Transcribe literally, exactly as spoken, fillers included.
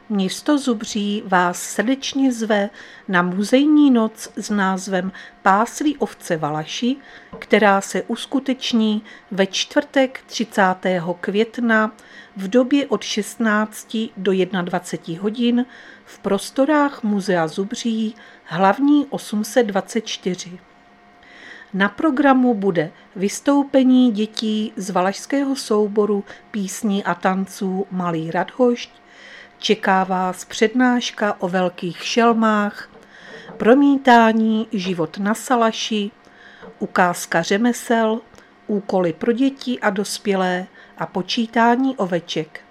Město Zubří vás srdečně zve na muzejní noc s názvem Páslí ovce Valaši, která se uskuteční ve čtvrtek třicátého května v době od šestnácti do dvaceti jedna hodin v prostorách Muzea Zubří, hlavní osm set dvacet čtyři. Na programu bude vystoupení dětí z valašského souboru písní a tanců Malý Radhošť, čeká vás přednáška o velkých šelmách, promítání Život na Salaši, ukázka řemesel, úkoly pro děti a dospělé a počítání oveček.